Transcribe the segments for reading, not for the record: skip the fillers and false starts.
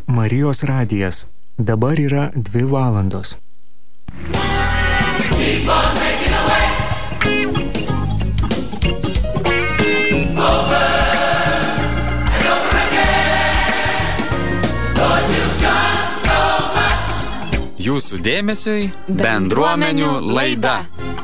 Marijos radijas. Dabar yra 2 valandos. Jūsų dėmesiui bendruomenių laida.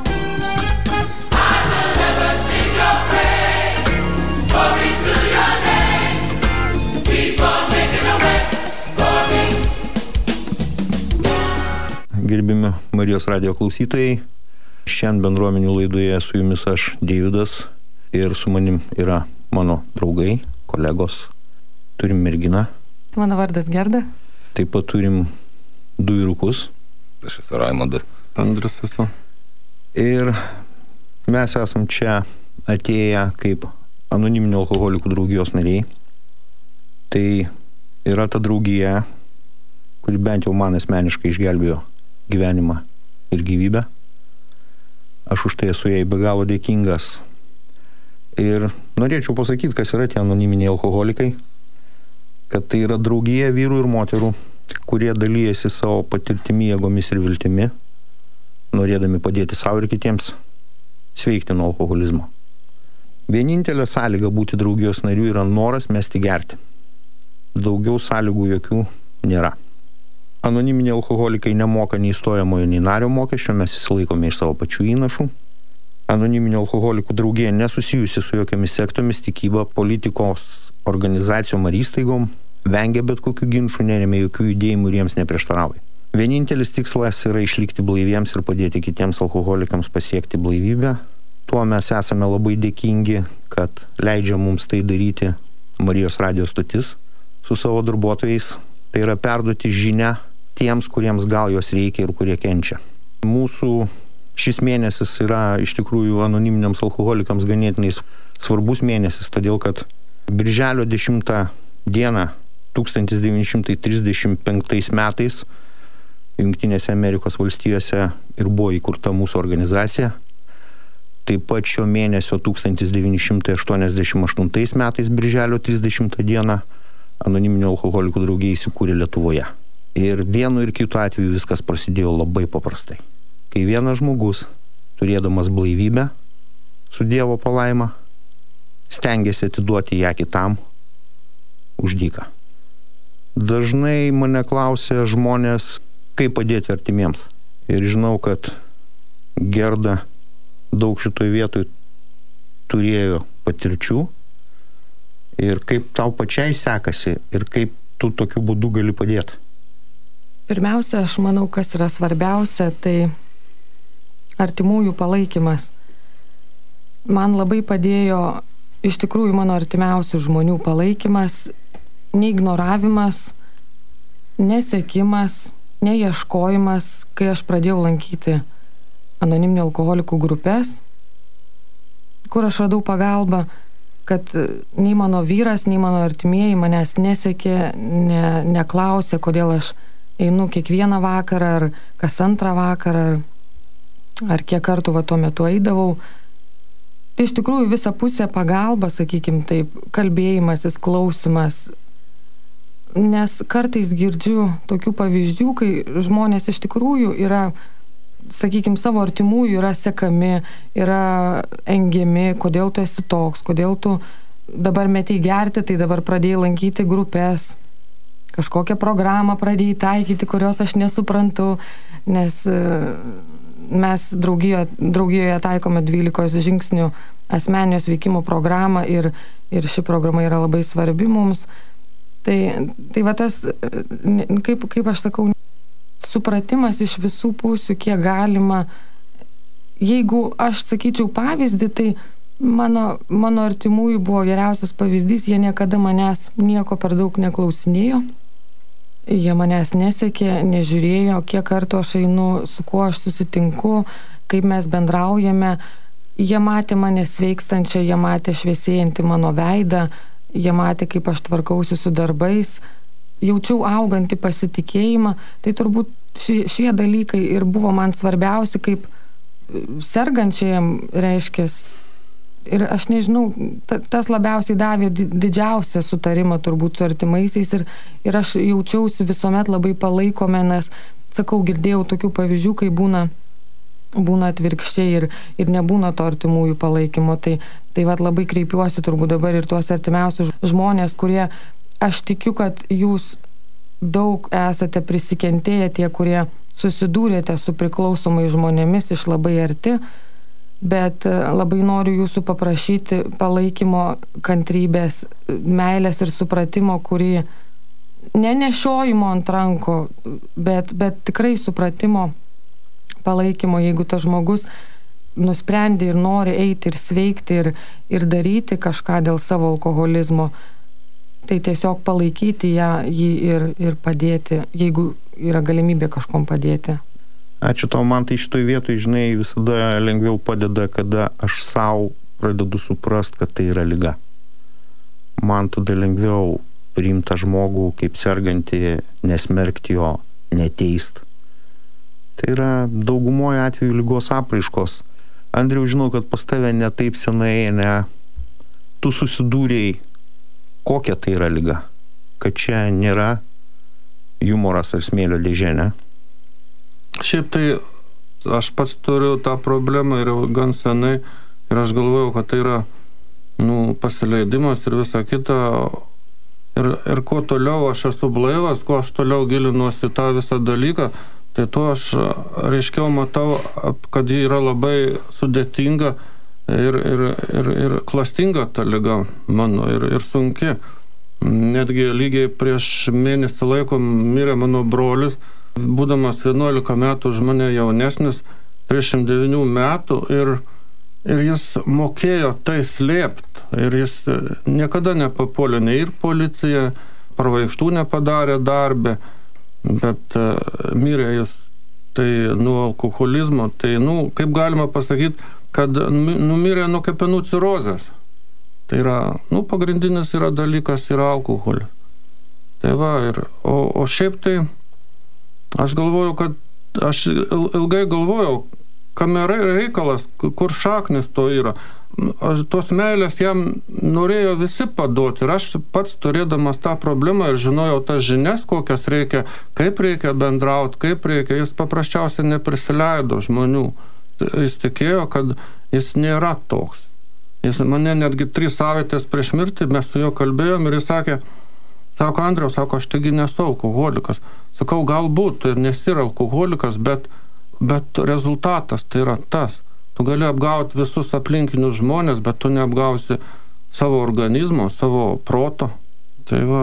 Gerbimi Marijos radijo klausytojai, šiandien bendruomenių laidoje su jumis aš, Deividas, ir su manim yra mano draugai, kolegos. Turim merginą. Mano vardas Gerda. Taip pat turim 2 vyrukus. Aš esu Raimondas. Andrius esu. Ir mes esam čia atėję kaip anoniminių alkoholikų draugijos nariai. Tai yra ta draugija, kuri bent jau man asmeniškai išgelbėjo gyvenimą ir gyvybę. Aš už tai esu jai be galo dėkingas. Ir norėčiau pasakyti, kas yra tie anoniminiai alkoholikai, kad tai yra draugija vyrų ir moterų, kurie dalyjasi savo patirtimi, jėgomis ir viltimi, norėdami padėti savo ir kitiems sveikti nuo alkoholizmo. Vienintelė sąlyga būti draugijos narių yra noras mesti gerti. Daugiau sąlygų jokių nėra. Anoniminiai alkoholikai nemoka nei stojamojo, nei nario mokesčio, mes įsilaikome iš savo pačių įnašų. Anoniminių alkoholikų draugija nesusijusi su jokiamis sektomis, tikyba, politikos organizacijom ar įstaigom, vengia bet kokių ginčų, neremia jokių judėjimų ir jiems neprieštarauja. Vienintelis tikslas yra išlikti blaiviems ir padėti kitiems alkoholikams pasiekti blaivybę. Tuo mes esame labai dėkingi, kad leidžia mums tai daryti Marijos radijo stotis su savo darbuotojais. Tai yra perduoti žinią tiems, kuriems gal jos reikia ir kurie kenčia. Mūsų šis mėnesis yra iš tikrųjų anoniminiams alkoholikams ganėtinai svarbus mėnesis, todėl kad birželio 10 dieną 1935 metais Jungtinėse Amerikos valstijose ir buvo įkurta mūsų organizacija. Taip pat šio mėnesio 1988 metais birželio 30 dieną anoniminių alkoholikų draugija įsikūrė Lietuvoje. Ir vienu ir kitu atveju viskas prasidėjo labai paprastai. Kai vienas žmogus, turėdamas blaivybę, su Dievo palaima, stengiasi atiduoti ją kitam už dyką. Dažnai mane klausia žmonės, kaip padėti artimiems. Ir žinau, kad Gerda daug šitoj vietoj turėjo patirčių. Ir kaip tau pačiai sekasi ir kaip tu tokiu būdu gali padėti? Pirmiausia, aš manau, kas yra svarbiausia, tai artimųjų palaikymas. Man labai padėjo iš tikrųjų mano artimiausių žmonių palaikymas, neignoravimas, nesekimas, neieškojimas, kai aš pradėjau lankyti anoniminių alkoholikų grupės, kur aš radau pagalbą, kad nei mano vyras, nei mano artimieji manęs nesekė, neklausė, kodėl aš einu kiekvieną vakarą, ar kas antrą vakarą, ar kiek kartų tuo metu eidavau. Tai iš tikrųjų visa pusė pagalba, sakykim taip, kalbėjimasis, klausimas. Nes kartais girdžiu tokių pavyzdžių, kai žmonės iš tikrųjų yra, sakykim, savo artimųjų yra sekami, yra engiami, kodėl tu esi toks, kodėl tu dabar metei gerti, tai dabar pradėjai lankyti grupės, kažkokią programą pradėjai taikyti, kurios aš nesuprantu, nes mes draugijoje taikome 12 žingsnių asmeninio sveikimo programą ir ši programa yra labai svarbi mums. Tai va tas, kaip aš sakau, supratimas iš visų pusių, kiek galima. Jeigu aš sakyčiau pavyzdį, tai mano artimųjų buvo geriausias pavyzdys, jie niekada manęs nieko per daug neklausinėjo, jie manęs nesekė, nežiūrėjo, kiek kartų aš einu, su kuo aš susitinku, kaip mes bendraujame. Jie matė mane sveikstančią, jie matė šviesėjantį mano veidą, jie matė, kaip aš tvarkausi su darbais, jaučiau augantį pasitikėjimą. Tai turbūt šie dalykai ir buvo man svarbiausi, kaip sergančiajam reiškia Ir aš nežinau, tas labiausiai davė didžiausią sutarimą turbūt su artimaisiais ir aš jaučiausi visuomet labai palaikome, nes, sakau, girdėjau tokių pavyzdžių, kai būna atvirkščiai ir nebūna to artimųjų palaikymo. Tai vat labai kreipiuosi turbūt dabar ir tuos artimiausius žmonės, kurie, aš tikiu, kad jūs daug esate prisikentėję, tie, kurie susidūrėte su priklausomai žmonėmis iš labai arti, bet labai noriu jūsų paprašyti palaikymo, kantrybės, meilės ir supratimo, kurį nenešiojimo ant rankų, bet tikrai supratimo, palaikymo, jeigu tas žmogus nusprendė ir nori eiti ir sveikti ir daryti kažką dėl savo alkoholizmo, tai tiesiog palaikyti jį ir padėti, jeigu yra galimybė kažkom padėti. Ačiū tau, man tai šitoj vietoj, žinai, visada lengviau padeda, kada aš savo pradedu suprast, kad tai yra liga. Man tada lengviau priimti tą žmogų kaip sergantį, nesmerkti jo, neteist. Tai yra daugumoje atveju ligos apraiškos. Andriau, žinau, kad pas tave ne taip senai, tu susidūrėjai, kokia tai yra liga. Kad čia nėra jumoras ar smėlio dėžė, ne? Šiaip tai aš pats turiu tą problemą ir gan senai ir aš galvojau, kad tai yra pasileidimas ir visa kita ir kuo toliau aš esu blaivas, kuo aš toliau gilinuosi tą visą dalyką, tai tuo aš reiškiau matau, kad ji yra labai sudėtinga ir klastinga ta liga mano ir sunki. Netgi lygiai prieš mėnesį laiko mirė mano brolis, būdamas 11 metų už mane jaunesnis, 39 metų ir jis mokėjo tai slėpti ir jis niekada nepapuolė nei ir policija, pravaikštų nepadarė darbę, bet mirė jis tai nuo alkoholizmo, tai kaip galima pasakyti, kad numirė nuo kepenų cirozės. Tai yra, pagrindinis yra dalykas yra alkoholis. Tai va, o šiaip tai aš galvoju, kad aš ilgai galvojau, kame reikalas, kur šaknis to yra. Tos meilės jam norėjo visi paduoti ir aš pats turėdamas tą problemą ir žinojau tas žinias, kokias reikia, kaip reikia bendrauti, kaip reikia, jis paprasčiausiai neprisileido žmonių. Jis tikėjo, kad jis nėra toks. Jis mane netgi 3 savaitės prieš mirtį, mes su juo kalbėjom ir jis sako, Andriau, aš taigi nesu alkoholikas. Sakau, galbūt tu nesi alkoholikas, bet rezultatas tai yra tas. Tu gali apgauti visus aplinkinius žmonės, bet tu neapgausi savo organizmo, savo proto. Tai va,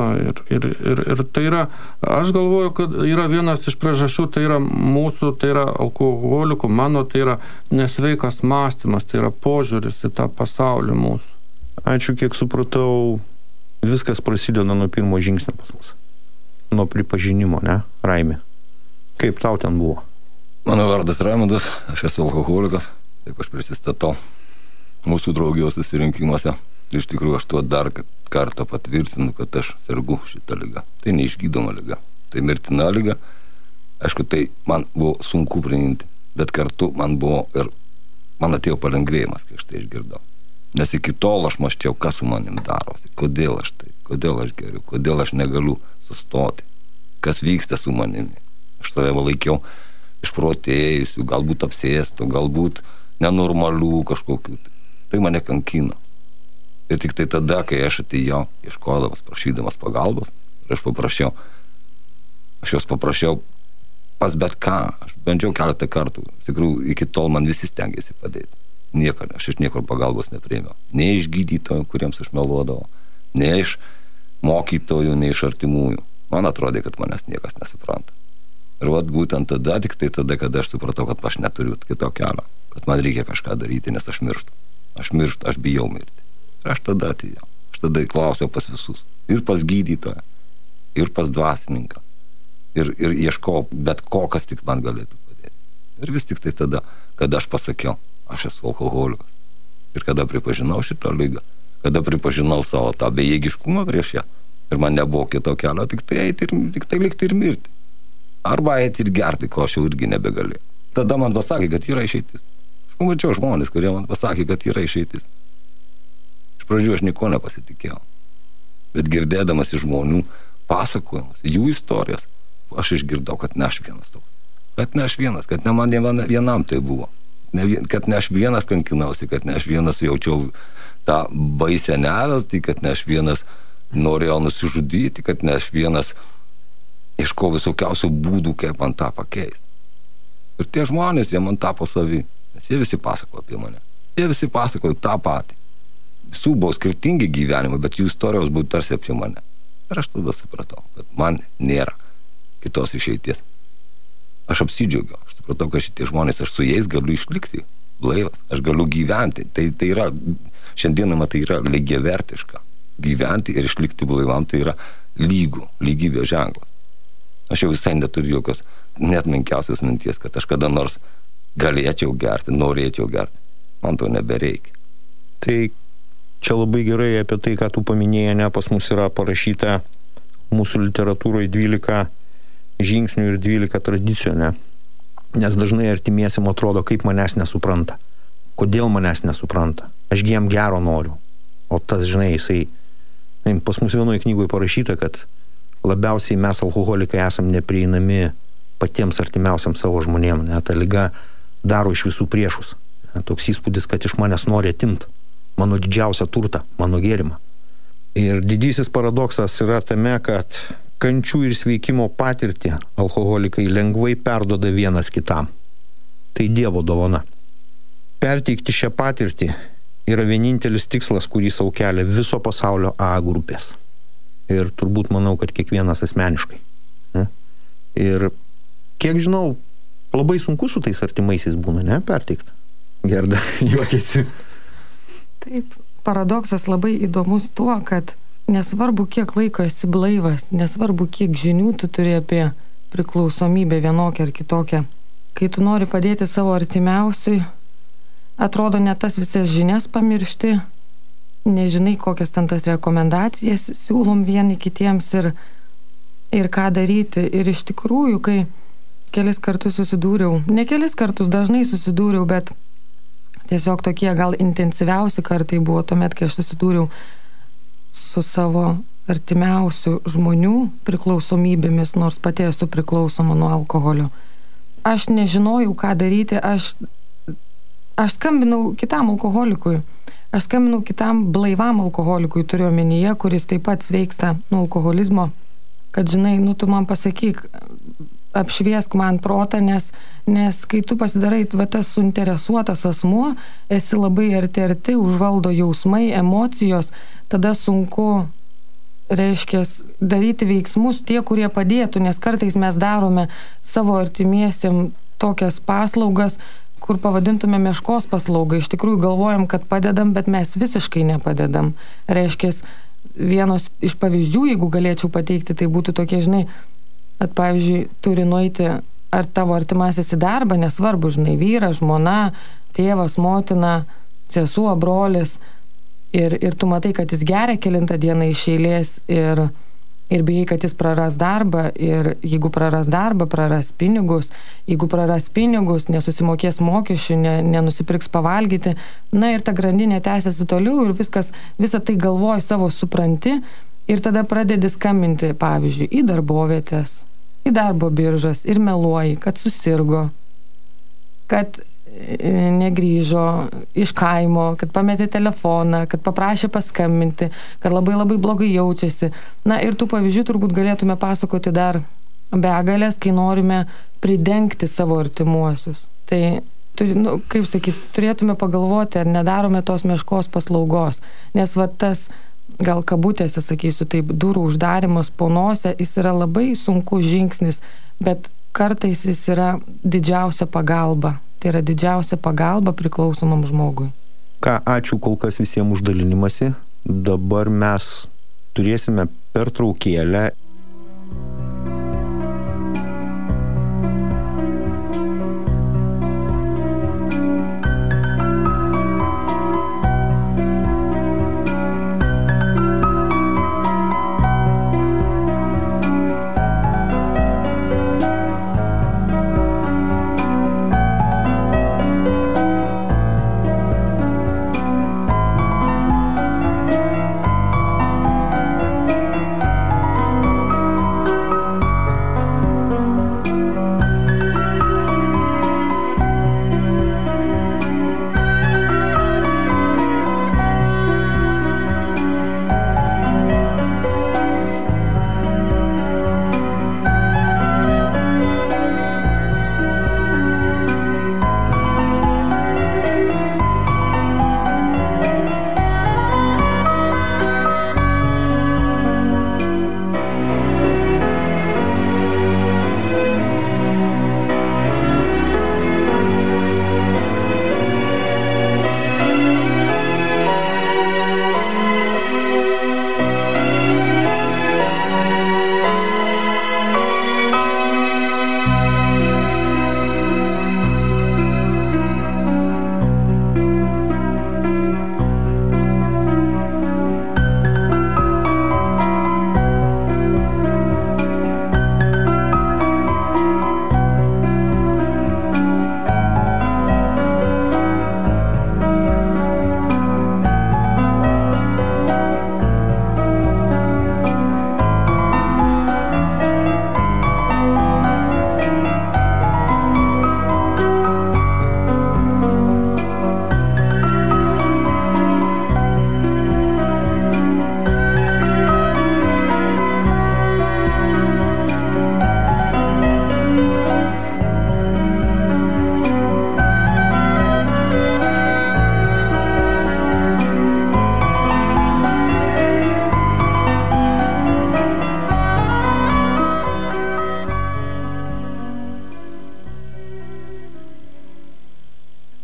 ir tai yra, aš galvoju, kad yra vienas iš priežasčių, tai yra mūsų, tai yra alkoholikų, mano tai yra nesveikas mąstymas, tai yra požiūris į tą pasaulį mūsų. Ačiū, kiek supratau, viskas prasideda nuo pirmo žingsnio pas mus. Nuo pripažinimo, ne, Raimi? Kaip tau ten buvo? Mano vardas Raimundas, aš esu alkoholikas, taip aš prisistatau mūsų draugijos susirinkimuose. Iš tikrųjų, aš tuo dar kartą patvirtinu, kad aš sergu šitą ligą. Tai neišgydoma liga, tai mirtina liga. Aišku, tai man buvo sunku priimti, bet kartu man buvo ir man atėjo palengvėjimas, kai aš tai išgirdau. Nes iki tol aš mąsčiau, kas su manim darosi, kodėl aš tai, kodėl aš geriu, kodėl aš negaliu sustoti, kas vyksta su manimi. Aš save laikiau išprotėjusių, galbūt apsėstų, galbūt nenormalių kažkokių. Tai mane kankino. Ir tik tai tada, kai aš atėjau, ieškodamas, prašydamas pagalbos, ir aš jos paprašiau pas bet ką. Aš bandžiau keletą kartų. Iš tikrųjų, iki tol man visi stengiasi padėti. Aš iš niekur pagalbos nepriėmiau. Ne iš gydytojų, kuriems aš meluodavau, ne iš mokytojų, ne iš artimųjų. Man atrodė, kad manęs niekas nesupranta. Ir vat būtent tada, tik tai tada, kada aš supratau, kad aš neturiu kito kelio, kad man reikia kažką daryti, nes aš mirštu. Aš bijau mirti. Ir aš tada atėjau. Aš tada klausiau pas visus. Ir pas gydytoją, ir pas dvasininką. Ir ieškau bet ko, kas tik man galėtų padėti. Ir vis tik tai tada, kada aš pasakiau, aš esu alkoholikas. Ir kada pripažinau šitą ligą, kada pripažinau savo tą bejėgiškumą prieš ją. Ir man nebuvo kito kelio, tik tai likti ir mirti. Arba eiti ir gerti, ko aš jau irgi nebegalėjau. Tada man pasakė, kad yra išeitis. Aš pamačiau žmonės, kurie man pasakė, kad yra išeitis. pradžių aš nieko nepasitikėjau. Bet girdėdamas iš žmonių pasakojimus, jų istorijas, aš išgirdau, kad ne aš vienas toks. Kad ne aš vienas, kad ne man vienam tai buvo. Kad ne aš vienas kankinausi, kad ne aš vienas jaučiau tą baisę neviltį, kad ne aš vienas norėjau nusižudyti, kad ne aš vienas ieškau visokiausių būdų, kaip man tą pakeisti. Ir tie žmonės, jie man tapo savi, nes jie visi pasakojo apie mane. Jie visi pasakojo tą patį. Visų buvo skirtingi gyvenimai, bet jų istorijos buvo tarsi apie mane. Ir aš tada supratau, kad man nėra kitos išeities. Aš apsidžiaugiau, aš supratau, kad šitie žmonės, aš su jais galiu išlikti blaivas, aš galiu gyventi. Tai yra, šiandieną tai yra lygiavertiška. Gyventi ir išlikti blaivam tai yra lygybės ženklas. Aš jau visai neturiu jokios net menkiausios minties, kad aš kada nors galėčiau gerti, norėčiau gerti. Man to nebereikia. Tai čia labai gerai apie tai, ką tu paminėjai, ne, pas mus yra parašyta mūsų literatūroje 12 žingsnių ir 12 tradicijų, ne? Nes dažnai artimiesiam atrodo, kaip manęs nesupranta. Kodėl manęs nesupranta? Aš jiem gero noriu. O tas, žinai, pas mus vienoje knygoje parašyta, kad labiausiai mes alkoholikai esam neprieinami patiems artimiausiam savo žmonėm. Ne? Ta liga daro iš visų priešus. Toks įspūdis, kad iš manęs nori atimti mano didžiausią turtą, mano gėrimą. Ir didysis paradoksas yra tame, kad kančių ir sveikimo patirtį alkoholikai lengvai perduoda vienas kitam. Tai Dievo dovana. Perteikti šią patirtį yra vienintelis tikslas, kurį sau kelia viso pasaulio A grupės. Ir turbūt manau, kad kiekvienas asmeniškai. Ne? Ir kiek žinau, labai sunku su tais artimaisiais būna, ne, perteikti. Gerda, juokiasi. Taip, paradoksas labai įdomus tuo, kad nesvarbu, kiek laiko esi blaivas, nesvarbu, kiek žinių tu turi apie priklausomybę vienokią ar kitokią. Kai tu nori padėti savo artimiausiui, atrodo net tas visas žinias pamiršti, nežinai, kokias ten tas rekomendacijas siūlom vieni kitiems ir ką daryti. Ir iš tikrųjų, kai kelis kartus susidūriau, ne kelis kartus, dažnai susidūriau, bet tiesiog tokie gal intensyviausi kartai buvo tuomet, kai aš susidūriau su savo artimiausių žmonių priklausomybėmis, nors pati esu priklausoma nuo alkoholio. Aš nežinojau, ką daryti, aš skambinau kitam alkoholikui. Aš skambinau kitam blaivam alkoholikui, turiu omenyje, kuris taip pat sveiksta nuo alkoholizmo, kad, žinai, tu man pasakyk, apšviesk man protą, nes kai tu pasidarai tas suinteresuotas asmuo, esi labai arti, užvaldo jausmai, emocijos, tada sunku, reiškia, daryti veiksmus tie, kurie padėtų, nes kartais mes darome savo artimiesiem tokias paslaugas, kur pavadintume meškos paslaugą. Iš tikrųjų galvojam, kad padedam, bet mes visiškai nepadedam. Reiškia, vienos iš pavyzdžių, jeigu galėčiau pateikti, tai būtų tokie, žinai, kad pavyzdžiui, turi nueiti ar tavo artimasis į darbą, nesvarbu, žinai, vyras, žmona, tėvas, motina, sesuo, brolis, ir tu matai, kad jis geria kelintą dieną iš eilės ir bijai, kad jis praras darbą, ir jeigu praras darbą, praras pinigus, jeigu praras pinigus, nesusimokės mokesčių, nenusipirks pavalgyti, na ir ta grandinė tęsiasi toliau ir visą tai galvoj savo supranti ir tada pradedi skambinti, pavyzdžiui, į darbovietės, į darbo biržas ir meluoji, kad susirgo, kad negrįžo iš kaimo, kad pametė telefoną, kad paprašė paskambinti, kad labai labai blogai jaučiasi. Na ir tų pavyzdžių turbūt galėtume pasakoti dar begalės, kai norime pridengti savo artimuosius. Tai, kaip sakyti, turėtume pagalvoti, ar nedarome tos meškos paslaugos. Nes tas, gal kabutėse, sakysiu taip, durų uždarimas po nosę, jis yra labai sunkus žingsnis, bet kartais jis yra didžiausia pagalba. Tai yra didžiausia pagalba priklausomam žmogui. Ką, ačiū kol kas visiems už dalinimąsi. Dabar mes turėsime pertraukėlę.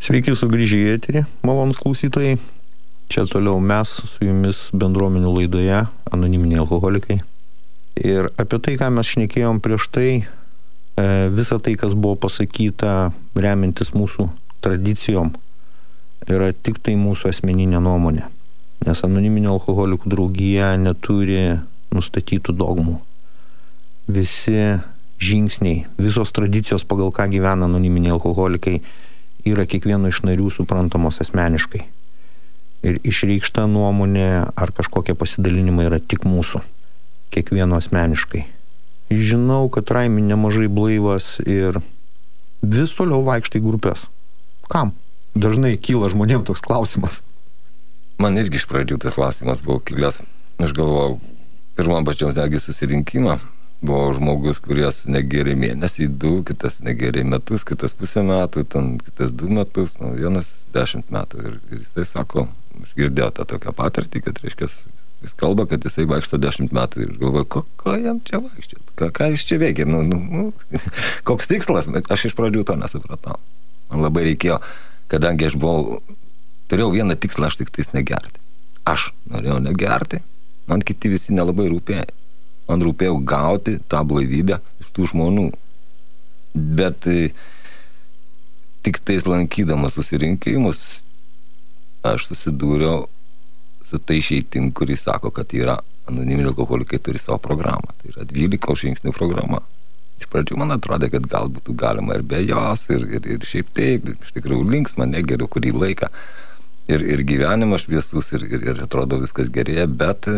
Sveiki sugrįžę į eterį, malonūs klausytojai. Čia toliau mes su jumis bendruomenių laidoje Anoniminiai alkoholikai. Ir apie tai, ką mes šnekėjom prieš tai, visa tai, kas buvo pasakyta remiantis mūsų tradicijom, yra tik tai mūsų asmeninė nuomonė. Nes Anoniminių alkoholikų draugija neturi nustatytų dogmų. Visi žingsniai, visos tradicijos, pagal ką gyvena anoniminiai alkoholikai, yra kiekvieno iš narių suprantamos asmeniškai. Ir išreikšta nuomonė ar kažkokie pasidalinimai yra tik mūsų, kiekvieno asmeniškai. Žinau, kad Raimi nemažai blaivas ir vis toliau vaikštai grupės. Kam? Dažnai kyla žmonėm toks klausimas. Man irgi iš pradžių tas klausimas buvo kilęs. Aš galvojau, pirmą pačiam netgi susirinkimą buvo žmogus, kuris negeria mėnesį, 2, kitas negeria metus, kitas pusę metų, ten kitas 2 metus, vienas 10 metų. Ir jisai sako, aš girdėjau tą tokią patirtį, kad reiškia, jis kalba, kad jisai vaikšto 10 metų. Ir galvoju, ko jam čia vaikščiot? Ką jis čia veikia? Koks tikslas? Aš iš pradžių to nesupratau. Man labai reikėjo, kadangi aš turėjau vieną tikslą, aš tik tais negerti. Aš norėjau negerti, man kiti visi nelabai rūpėjo. Man rūpėjo gauti tą blaivybę iš tų žmonių. Bet tik tais lankydamas susirinkimus, aš susidūriau su tai išeitim, kuris sako, kad yra anoniminiai alkoholikai turi savo programą. Tai yra 12 žingsnių programa. Iš pradžių man atrodė, kad gal būtų galima ir be jos, ir šiaip taip, iš tikrųjų linksma, negeriu kurį laiką. Ir gyvenimas šviesus, ir atrodo viskas gerėja, bet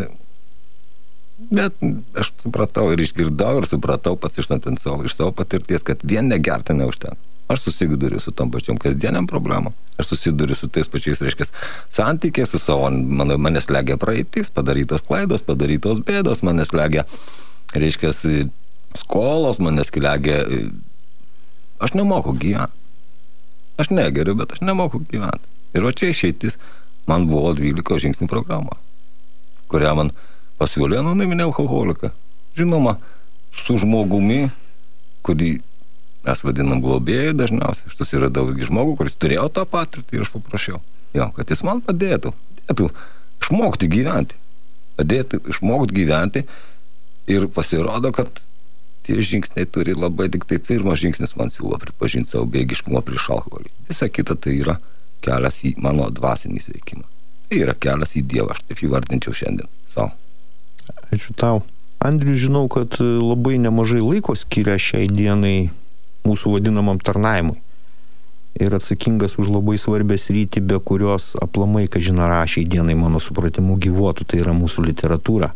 aš supratau ir išgirdau ir supratau pats iš savo patirties, kad vien negerti neužtenka. Aš susiduriu su tom pačiom kasdieniam problemom. Aš susiduriu su tais pačiais, reiškia, santykiais, su savo, manęs slegia praeitis, padarytos klaidos, padarytos bėdos, manęs slegia, reiškia, skolos, manęs slegia. Aš nemoku gyventi. Aš negeriu, bet aš nemoku gyventi. Ir va čia išeitis man buvo 12 žingsnių programa, kurią man pasiūlė anoniminį alkoholiką. Žinoma, su žmogumi, kurį mes vadinam globėjai dažniausiai. Aš susiradau irgi žmogų, kuris turėjo tą patirtį ir aš paprašiau. Kad jis man padėtų išmokti gyventi. Padėtų išmokti gyventi ir pasirodo, kad tie žingsniai turi labai tik tai pirmas žingsnis man siūlo pripažinti savo bejėgiškumą prieš alkoholį. Visa kita tai yra kelias į mano dvasinį sveikimą. Tai yra kelias į Dievą, aš taip įvardinčiau šiandien savo. Ačiū tau. Andrius, žinau, kad labai nemažai laiko skiria šiai dienai mūsų vadinamam tarnavimui. Ir atsakingas už labai svarbę sritį, be kurios aplamai, kažin ar šiai dienai mano supratimu gyvuotų, tai yra mūsų literatūra.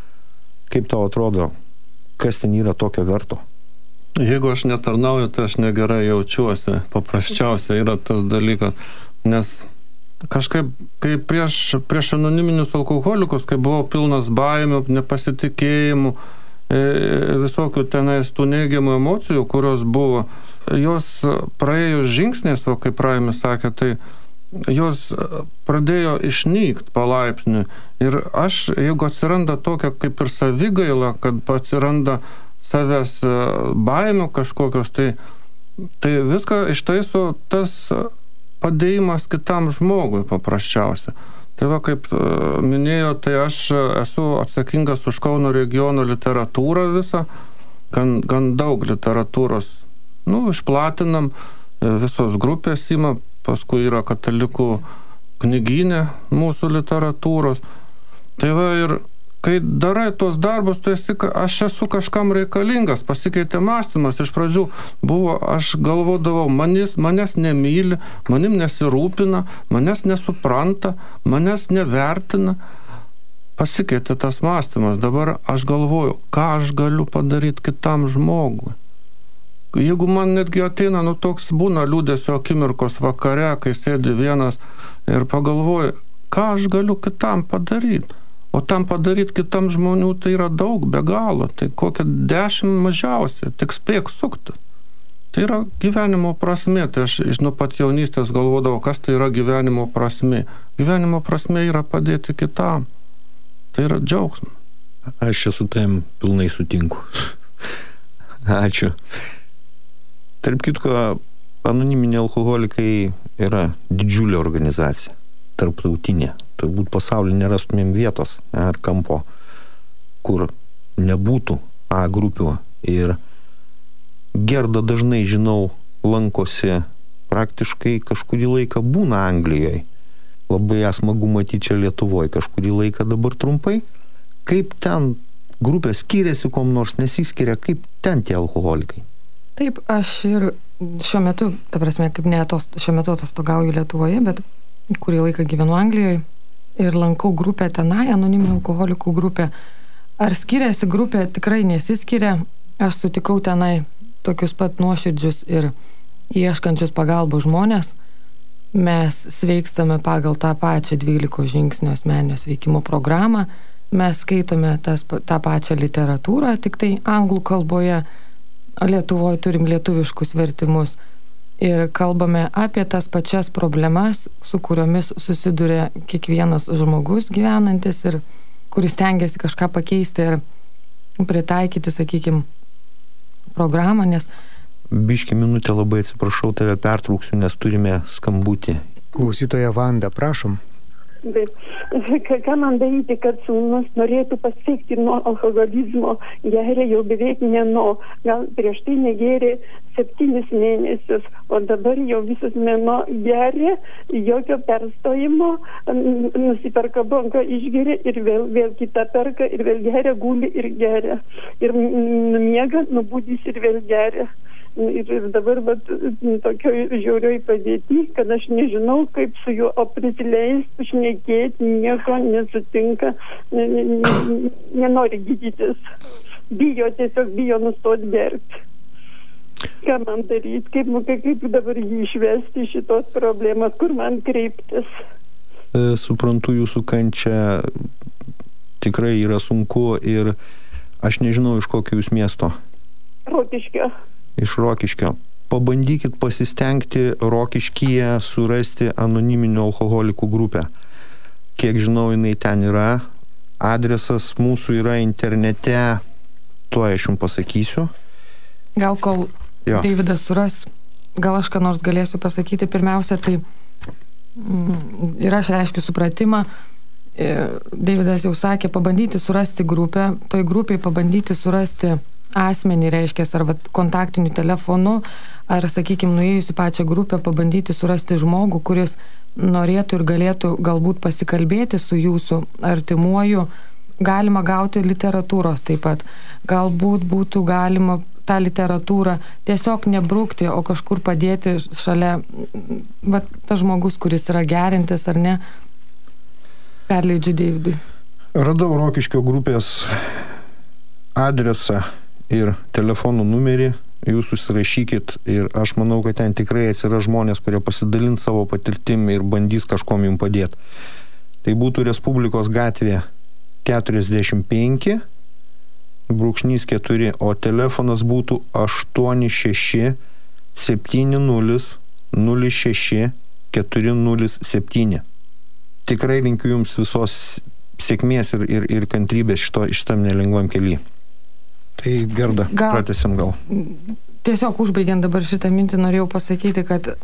Kaip tau atrodo, kas ten yra tokio verto? Jeigu aš netarnauju, tai aš negerai jaučiuosi. Paprasčiausia yra tas dalykas, nes kažkaip, kai prieš anoniminius alkoholikus, kai buvau pilnas baimių, nepasitikėjimų, visokių tenais tų neigiamų emocijų, kurios buvo, jos praėjus žingsnės, o kaip Raimis sakė, tai jos pradėjo išnykti palaipsniui. Ir aš, jeigu atsiranda tokia kaip ir savigaila, kad atsiranda savęs baimių kažkokios, tai viską ištaiso tas padėjimas kitam žmogui paprasčiausia. Tai va, kaip minėjo, tai aš esu atsakingas už Kauno regiono literatūrą visą, gan daug literatūros, išplatinam, visos grupės ima, paskui yra katalikų knygyne mūsų literatūros. Tai va, ir kai darai tos darbus, tu aš esu kažkam reikalingas, pasikeitė mąstymas. Iš pradžių aš galvodavau, manęs nemyli, manim nesirūpina, manęs nesupranta, manęs nevertina. Pasikeitė tas mąstymas. Dabar aš galvoju, ką aš galiu padaryti kitam žmogui. Jeigu man netgi ateina, toks būna liūdesio akimirkos vakare, kai sėdi vienas ir pagalvoju, ką aš galiu kitam padaryti. O tam padaryti kitam žmonių tai yra daug, be galo. Tai kokia 10 mažiausiai, tik spėk sukti. Tai yra gyvenimo prasmė. Tai aš nuo pat jaunystės galvodavau, kas tai yra gyvenimo prasmė. Gyvenimo prasmė yra padėti kitam. Tai yra džiaugsmas. Aš čia su tavim pilnai sutinku. Ačiū. Tarp kitko, Anoniminiai alkoholikai yra didžiulė organizacija, tarptautinė. Turbūt pasaulyje nerastumėm vietos ar kampo, kur nebūtų A grupių. Ir Gerda dažnai, žinau, lankosi praktiškai kažkurį laiką būna Anglijoje. Labai smagu matyti čia Lietuvoje kažkurį laiką dabar trumpai. Kaip ten grupė skiriasi, kom nors nesiskiria, kaip ten tie alkoholikai? Taip, aš ir šiuo metu, ta prasme, kaip ne šiuo metu atostogauju Lietuvoje, bet kurį laiką gyvenu Anglijoje ir lankau grupę tenai, anoniminių alkoholikų grupę. Ar skiriasi grupė? Tikrai nesiskiria. Aš sutikau tenai tokius pat nuoširdžius ir ieškančius pagalbos žmonės. Mes sveikstame pagal tą pačią 12 žingsnių asmeninio sveikimo programą. Mes skaitome tą pačią literatūrą, tik tai anglų kalboje. Lietuvoje turim lietuviškus vertimus ir kalbame apie tas pačias problemas, su kuriomis susiduria kiekvienas žmogus gyvenantis ir kuris stengiasi kažką pakeisti ir pritaikyti, sakykime, programą, nes... Biški minutę, labai atsiprašau, tave pertrauksiu, nes turime skambutį. Klausytoja Vanda, prašom. Bet ką man daryti, kad sūnus norėtų pasiekti nuo alkoholizmo, geria jau beveik gal prieš tai negėrė 7 mėnesius, o dabar jau visas mėnuo geria, jokio perstojimo, nusiperka bonką, išgeria ir vėl kitą perka ir vėl geria, guli ir geria. Ir miega, nubudys ir vėl geria. Ir dabar tokioj žiaurioj padėti, kad aš nežinau, kaip su juo prisileisti, šnekėti, nieko nesutinka, nenori gydytis. Tiesiog bijo nustoti gerti. Ką man daryti, kaip dabar jį išvesti šitos problemos, kur man kreiptis? Suprantu jūsų kančią, tikrai yra sunku ir aš nežinau, iš kokio jūs miesto. Rokiškio. Iš Rokiškio. Pabandykit pasistengti Rokiškyje surasti anoniminių alkoholikų grupę. Kiek žinau, jinai ten yra. Adresas mūsų yra internete. Tuo aš jums pasakysiu. Gal kol Deividas suras, gal aš ką nors galėsiu pasakyti. Pirmiausia, tai ir aš reiškiu supratimą. Deividas jau sakė, pabandyti surasti grupę. Toj grupiai pabandyti surasti asmenį, reiškia, ar kontaktiniu telefonu, ar, sakykime, nuėjus į pačią grupę, pabandyti surasti žmogų, kuris norėtų ir galėtų galbūt pasikalbėti su jūsų artimuoju. Galima gauti literatūros taip pat. Galbūt būtų galima tą literatūrą tiesiog nebrukti, o kažkur padėti šalia tas žmogus, kuris yra gerintis, ar ne. Perleidžiu Deividui. Radau Rokiškio grupės adresą ir telefonų numerį, jūs susirašykit ir aš manau, kad ten tikrai atsiras žmonės, kurie pasidalins savo patirtimi ir bandys kažkom jums padėti. Tai būtų Respublikos gatvė 45, brūkšnys 4, o telefonas būtų 86 70 06 407. Tikrai linkiu jums visos sėkmės ir kantrybės šitam nelengvam kelyje. Tai Gerda, pratęsim gal. Tiesiog užbaigiant dabar šitą mintį, norėjau pasakyti,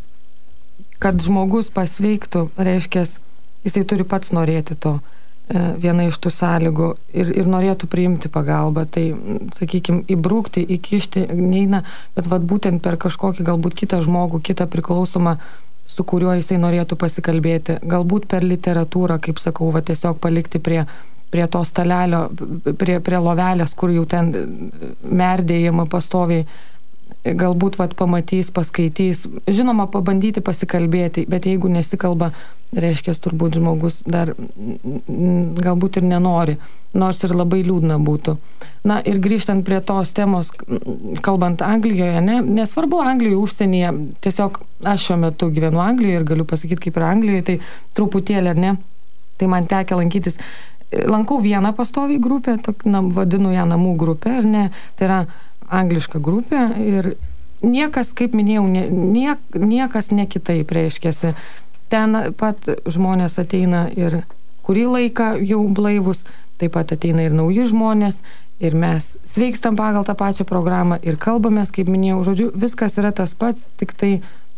kad žmogus pasveiktų, reiškia, jisai turi pats norėti to, viena iš tų sąlygų, ir norėtų priimti pagalbą. Tai, sakykime, įbrukti, įkišti neina, bet būtent per kažkokį galbūt kitą žmogų, kitą priklausomą, su kuriuo jisai norėtų pasikalbėti. Galbūt per literatūrą, kaip sakau, tiesiog palikti prie to stalelio, prie lovelės, kur jau ten merdėjama pastoviai, galbūt pamatys, paskaitys. Žinoma, pabandyti pasikalbėti, bet jeigu nesikalba, reiškia, turbūt žmogus dar galbūt ir nenori, nors ir labai liūdna būtų. Na ir grįžtant prie tos temos, kalbant Anglijoje, nesvarbu Anglijoje, užsienyje, tiesiog aš šiuo metu gyvenu Anglijoje ir galiu pasakyti, kaip ir Anglijoje, tai truputėlį, ar ne, tai man tekia lankytis. Lankau vieną pastoviai grupę, vadinu ją namų grupę, ar ne, tai yra angliška grupė ir niekas, kaip minėjau, niekas ne kitaip reiškiasi. Ten pat žmonės ateina ir kurį laiką jau blaivus, taip pat ateina ir nauji žmonės ir mes sveikstam pagal tą pačią programą ir kalbamės, kaip minėjau, žodžiu, viskas yra tas pats, tik tai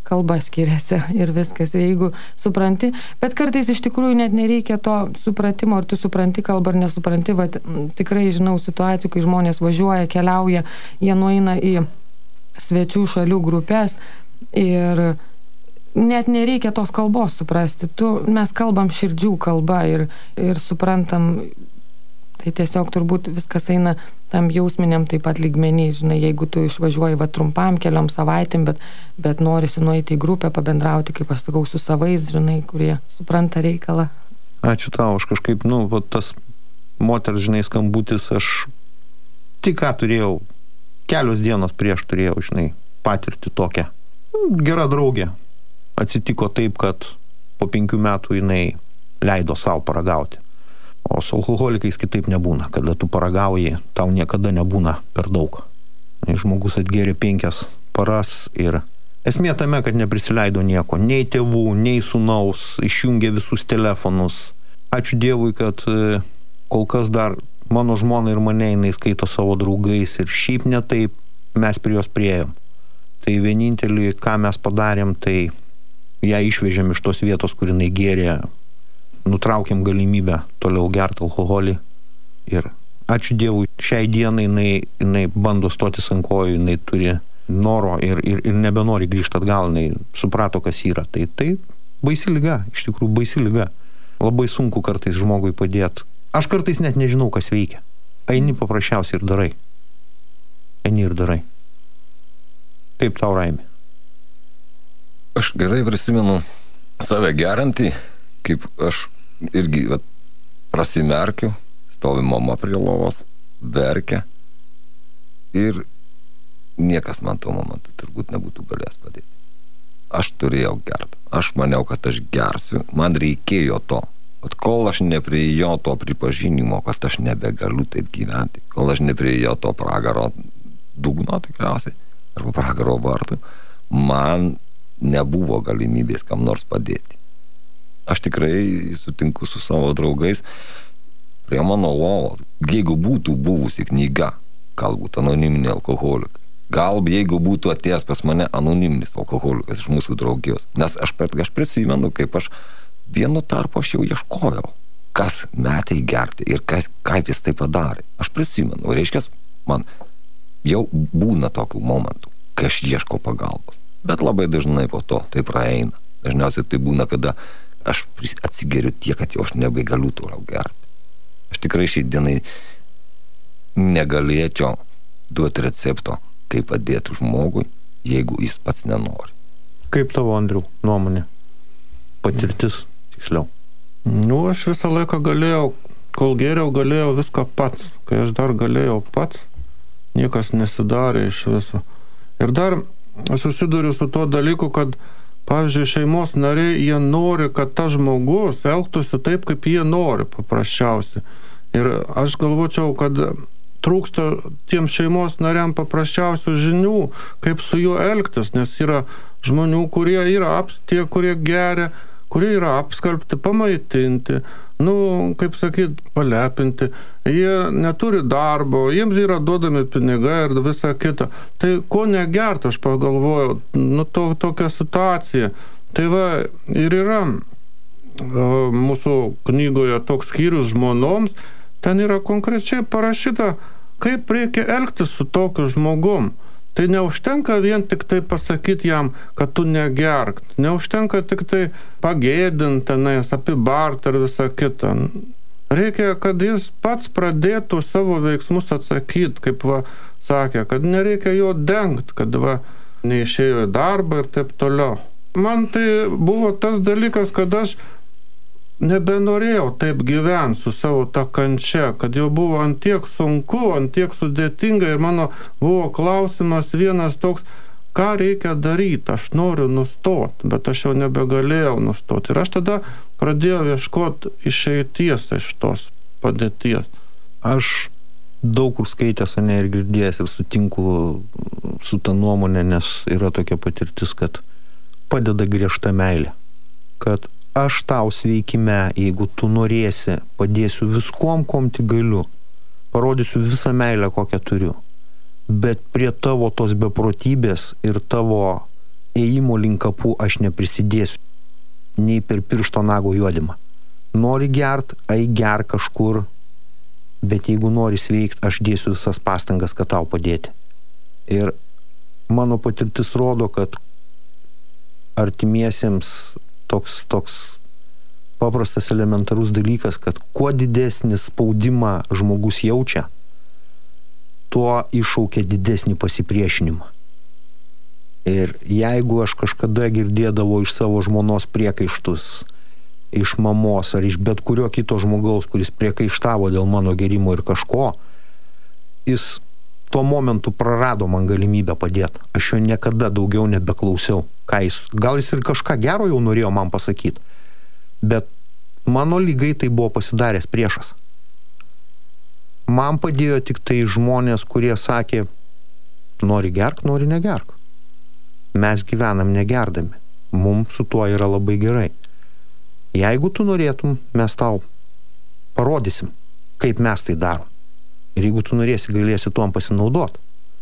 kalba skiriasi ir viskas. Ir jeigu supranti, bet kartais iš tikrųjų net nereikia to supratimo, ar tu supranti kalbą ar nesupranti. Vat, tikrai žinau situacijų, kai žmonės važiuoja, keliauja, jie nueina į svečių šalių grupės ir net nereikia tos kalbos suprasti. Mes kalbam širdžių kalba ir suprantam. Tai tiesiog turbūt viskas eina tam jausminiam taip pat lygmenį, žinai, jeigu tu išvažiuoji trumpam keliom savaitėm, bet norisi nueiti į grupę, pabendrauti, kaip aš sakau, su savais, žinai, kurie supranta reikalą. Ačiū tau, aš kažkaip, tas moters, žinai, skambutis, aš tik ką turėjau, kelios dienos prieš turėjau, žinai, patirti tokią. Gera draugė. Atsitiko taip, kad po 5 metų jinai leido savo paragauti. O su alkoholikais kitaip nebūna. Kada tu paragauji, tau niekada nebūna per daug. Žmogus atgėrė 5 paras ir esmė tame, kad neprisileido nieko. Nei tėvų, nei sūnaus, išjungė visus telefonus. Ačiū Dievui, kad kol kas dar mano žmona ir mane jinai skaito savo draugais ir šiaip ne taip mes prie jos priėjom. Tai vienintelį, ką mes padarėm, tai ją išvežėm iš tos vietos, kur jinai gėrė, nutraukėm galimybę toliau gerti alkoholį ir ačiū Dievui, šiai dienai jinai bando stotis ant kojų, jinai turi noro ir nebenori grįžti atgal, jinai suprato, kas yra. Tai baisi liga, iš tikrųjų baisi liga. Labai sunku kartais žmogui padėti. Aš kartais net nežinau, kas veikia. Eini paprasčiausiai ir darai. Eini ir darai. Kaip tau, Raimi? Aš gerai prisimenu save gerantį, kaip aš irgi prasimerkiu, stovi mama prie lovos, verkia ir niekas man tuo momentu turbūt nebūtų galėjęs padėti. Aš turėjau gerti. Aš maniau, kad aš gersiu. Man reikėjo to. Bet kol aš nepriėjau to pripažinimo, kad aš nebegaliu taip gyventi, kol aš nepriėjau to pragaro dugno tikriausiai, arba pragaro vartų, man nebuvo galimybės kam nors padėti. Aš tikrai sutinku su savo draugais prie mano lovos. Jeigu būtų buvusi knyga, galbūt anoniminiai alkoholikai, galbūt jeigu būtų atėjęs pas mane anoniminis alkoholikas iš mūsų draugijos, nes aš prisimenu, kaip aš vienu tarpu aš jau ieškojau, kas metai gerti ir kaip jis tai padarė. Aš prisimenu, reiškia, man jau būna tokių momentų, kai aš ieškau pagalbos. Bet labai dažnai po to tai praeina. Dažniausiai tai būna, kada aš atsigeriu tiek, kad jau aš nebegaliu toliau gerti. Aš tikrai šiai dienai negalėčiau duoti recepto, kaip padėti žmogui, jeigu jis pats nenori. Kaip tavo, Andriau, nuomonė? Patirtis, tiksliau. Aš visą laiką galėjau, kol geriau galėjau viską pats. Kai aš dar galėjau pats, niekas nesidarė iš viso. Ir dar susiduriu su to dalyku, kad pavyzdžiui, šeimos nariai, jie nori, kad tas žmogus elgtųsi taip, kaip jie nori, paprasčiausiai. Ir aš galvočiau, kad trūksta tiem šeimos nariam paprasčiausių žinių, kaip su juo elgtis, nes yra žmonių, kurie yra tie, kurie geria, kurie yra apskalbti, pamaitinti, kaip sakyt, palepinti. Jie neturi darbo, jiems yra duodami pinigai ir visa kita. Tai ko negert, aš pagalvojau, tokia situacija. Tai va, ir yra mūsų knygoje toks skyrius žmonoms, ten yra konkrečiai parašyta, kaip reikia elgtis su tokiu žmogum. Tai neužtenka vien tik tai pasakyti jam, kad tu negerk. Neužtenka tik tai pagėdinti, apibart ir visą kitą. Reikia, kad jis pats pradėtų savo veiksmus atsakyti, kaip sakė, kad nereikia jo dengti, kad neišėjo į darbą ir taip toliau. Man tai buvo tas dalykas, kad aš nebenorėjau taip gyventi su savo ta kančia, kad jau buvo antiek sunku, antiek sudėtinga ir mano buvo klausimas vienas toks, ką reikia daryti, aš noriu nustoti, bet aš jau nebegalėjau nustoti. Ir aš tada pradėjau ieškoti išeities iš tos padėties. Aš daug kur skaitęs, ir girdėjęs ir sutinku su ta nuomonė, nes yra tokia patirtis, kad padeda griežta meilė. Kad aš tau sveikime, jeigu tu norėsi, padėsiu viskom, kom tik galiu. Parodysiu visą meilę, kokią turiu. Bet prie tavo tos beprotybės ir tavo ėjimo link kapų aš neprisidėsiu, nei per piršto nago juodimą. Nori gert, eik ger kažkur, bet jeigu nori sveikt, aš dėsiu visas pastangas, kad tau padėti. Ir mano patirtis rodo, kad artimiesiems toks paprastas elementarus dalykas, kad kuo didesnį spaudimą žmogus jaučia, tuo iššaukia didesnį pasipriešinimą. Ir jeigu aš kažkada girdėdavau iš savo žmonos priekaištus, iš mamos ar iš bet kurio kito žmogaus, kuris priekaištavo dėl mano gerimo ir kažko, jis tuo momentu prarado man galimybę padėti. Aš jo niekada daugiau nebeklausiau. Gal jis ir kažką gero jau norėjo man pasakyti, bet mano lygai tai buvo pasidaręs priešas. Man padėjo tik tai žmonės, kurie sakė, nori gerk, nori negerk. Mes gyvenam negerdami. Mums su tuo yra labai gerai. Jeigu tu norėtum, mes tau parodysim, kaip mes tai darom. Ir jeigu tu norėsi, galėsi tuom pasinaudoti.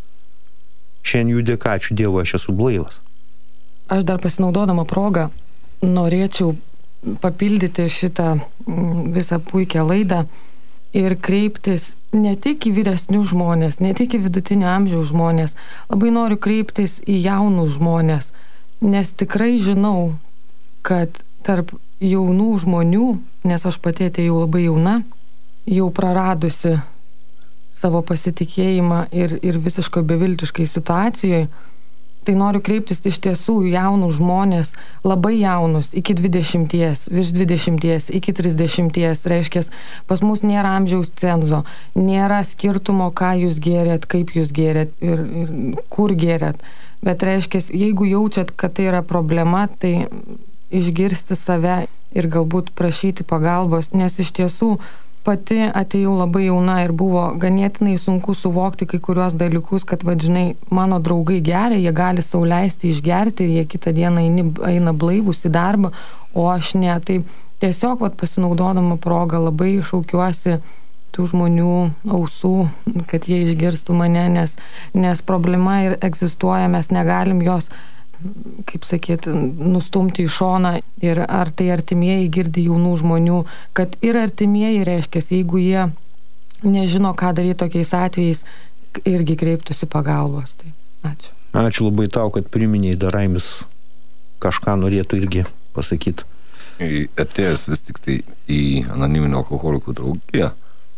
Šiandien jų dėka, ačiū Dievui, aš esu blaivas. Aš dar pasinaudodama progą norėčiau papildyti šitą visą puikią laidą ir kreiptis ne tik į vyresnių žmonės, ne tik į vidutinio amžiaus žmonės, labai noriu kreiptis į jaunus žmonės, nes tikrai žinau, kad tarp jaunų žmonių, nes aš pati atėjau labai jauna, jau praradusi savo pasitikėjimą ir visiškai beviltiškai situacijoje, tai noriu kreiptis iš tiesų jaunus žmonės, labai jaunus, iki 20, virš 20, iki 30, reiškia, pas mus nėra amžiaus cenzo, nėra skirtumo, ką jūs gėrėt, kaip jūs gėrėt ir kur gėrėt. Bet reiškia, jeigu jaučiat, kad tai yra problema, tai išgirsti save ir galbūt prašyti pagalbos, nes iš tiesų pati atėjau labai jauna ir buvo ganėtinai sunku suvokti kai kuriuos dalykus, kad, žinai, mano draugai geria, jie gali sau leisti išgerti ir jie kitą dieną eina blaivus į darbą, o aš ne. Tai tiesiog pasinaudodama progą labai šaukiuosi tų žmonių ausų, kad jie išgirstų mane, nes problema ir egzistuoja, mes negalim jos, kaip sakyt, nustumti į šoną ir ar tai artimieji girdi jaunų žmonių, kad ir artimieji, reiškia, jeigu jie nežino, ką daryti tokiais atvejais, irgi kreiptųsi pagalbos. Tai ačiū. Ačiū labai tau, kad priminėjai, dar Raimis kažką norėtų irgi pasakyti. Atėjęs vis tik tai į anoniminio alkoholikų draugiją,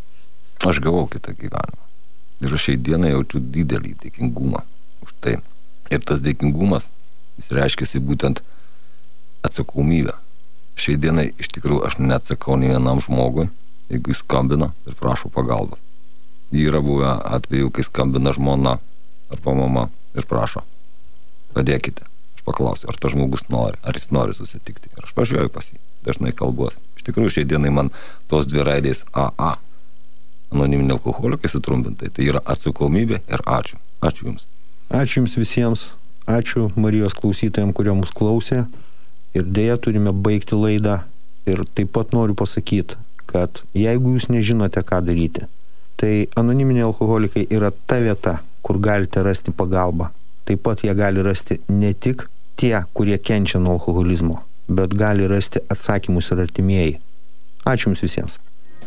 aš gavau kitą gyvenimą. Ir aš šiai dienai jaučiu didelį dėkingumą už tai. Ir tas dėkingumas, jis reiškiasi būtent atsakomybę. Šiai dienai iš tikrųjų aš neatsakau nei vienam žmogui, jeigu jis skambina ir prašo pagalbos. Yra buvę atveju, kai skambina žmona arba mama ir prašo, padėkite. Aš paklausiu, ar tas žmogus nori, ar jis nori susitikti. Ir aš važiuoju pas jį, dažnai kalbuosi. Iš tikrųjų šiai dienai man tos dvi raidės AA, anoniminiai alkoholikai sutrumpintai, tai yra atsakomybė ir ačiū. Ačiū Jums. Ačiū Jums visiems. Ačiū Marijos klausytojams, kurie mus klausė. Ir dėja turime baigti laidą. Ir taip pat noriu pasakyti, kad jeigu jūs nežinote, ką daryti, tai anoniminiai alkoholikai yra ta vieta, kur galite rasti pagalbą. Taip pat jie gali rasti ne tik tie, kurie kenčia nuo alkoholizmo, bet gali rasti atsakymus ir artimieji. Ačiū Jums visiems.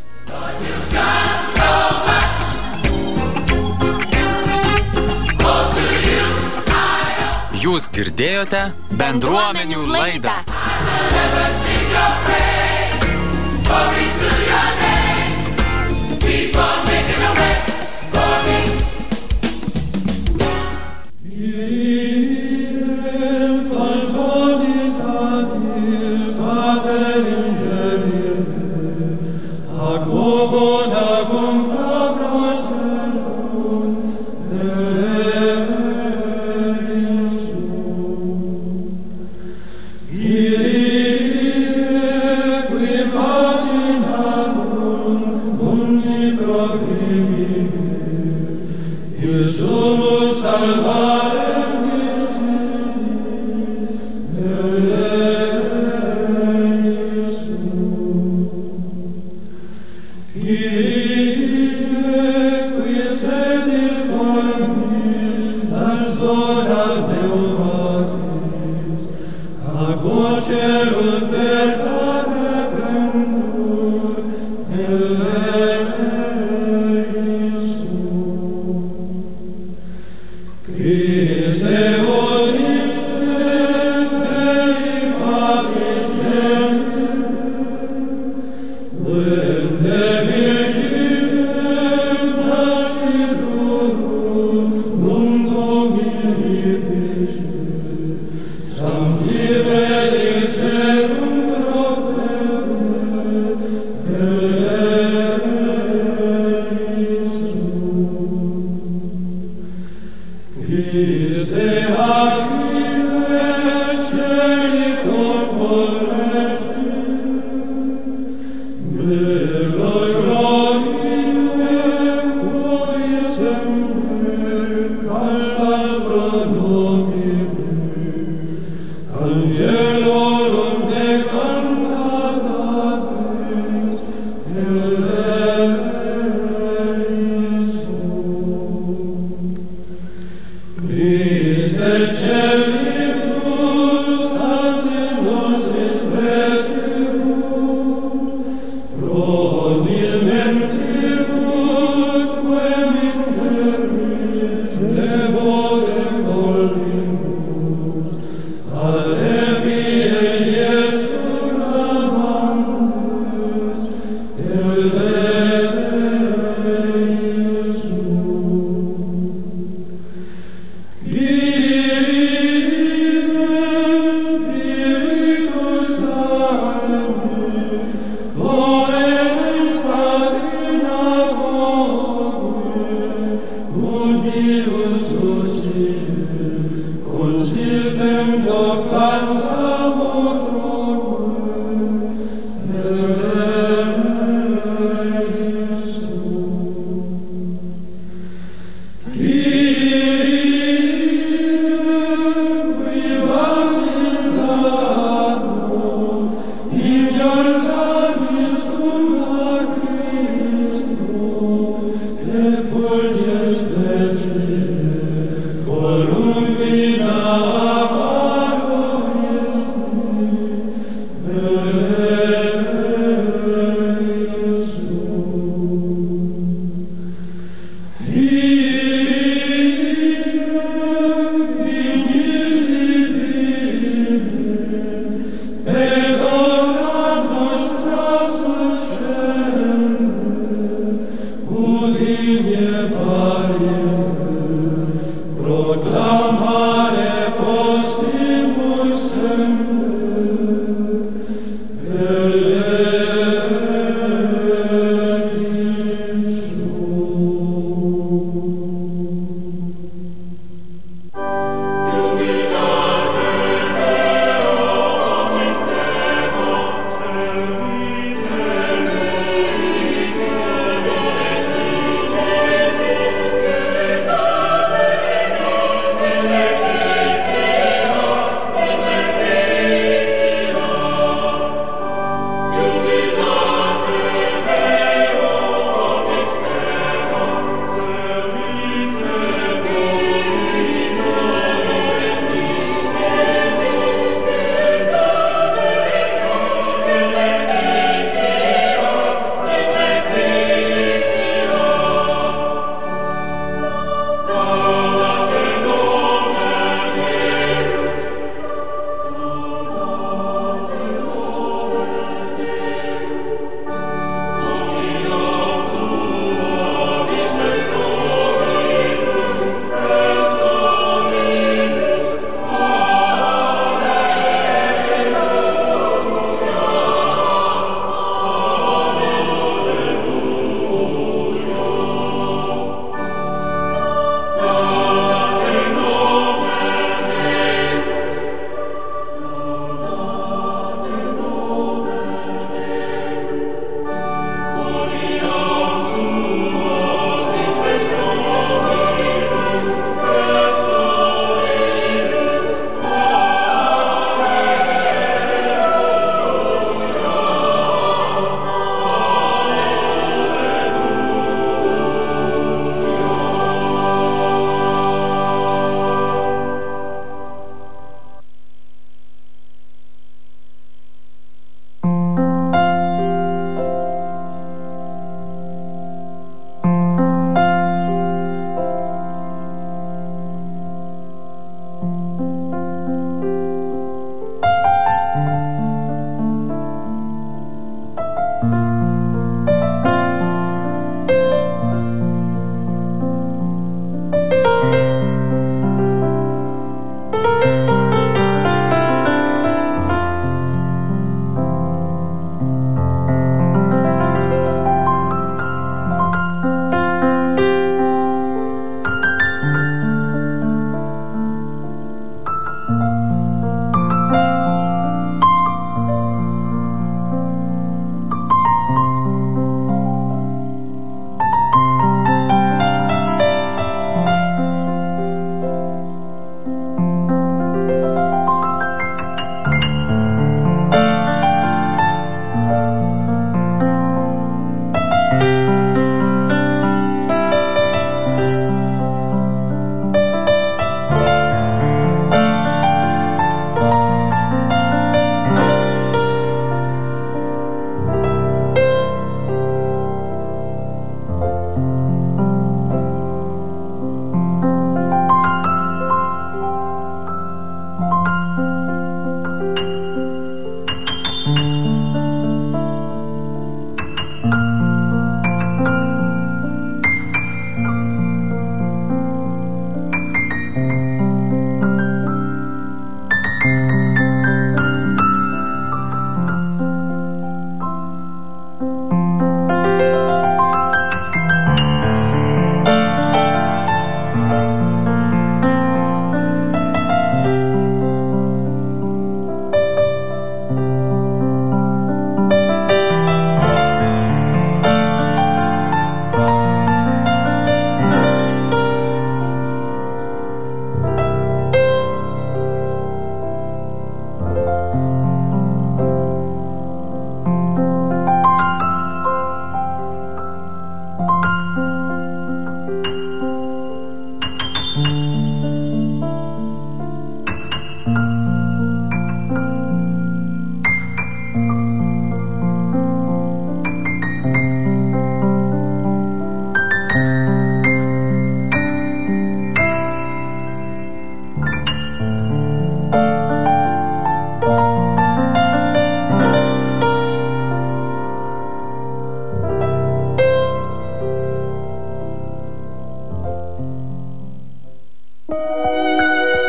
Jūs girdėjote bendruomenių laidą. Salvare Consistent of